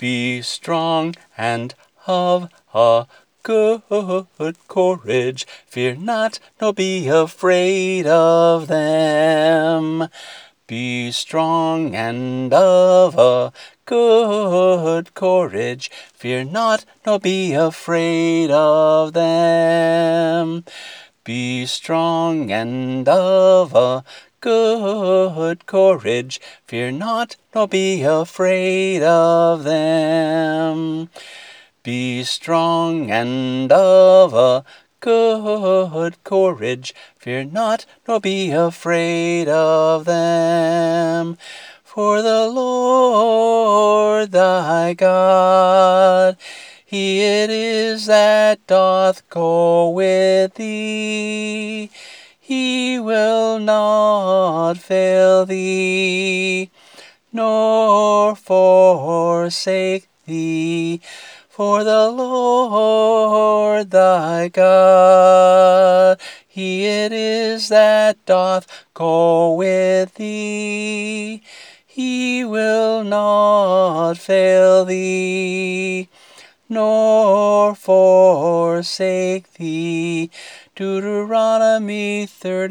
Be strong and of a good courage. Fear not, nor be afraid of them. Be strong and of a good courage. Fear not, nor be afraid of them. Be strong and of a good courage. Fear not, nor be afraid of them. Be strong and of a good courage. Fear not, nor be afraid of them. For the Lord thy God, He it is that doth go with thee. He will not fail thee, nor forsake thee. For the Lord thy God, He it is that doth go with thee. He will not fail thee, nor forsake thee. Deuteronomy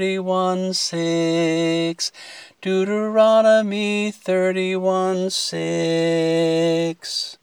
31:6. Deuteronomy 31:6.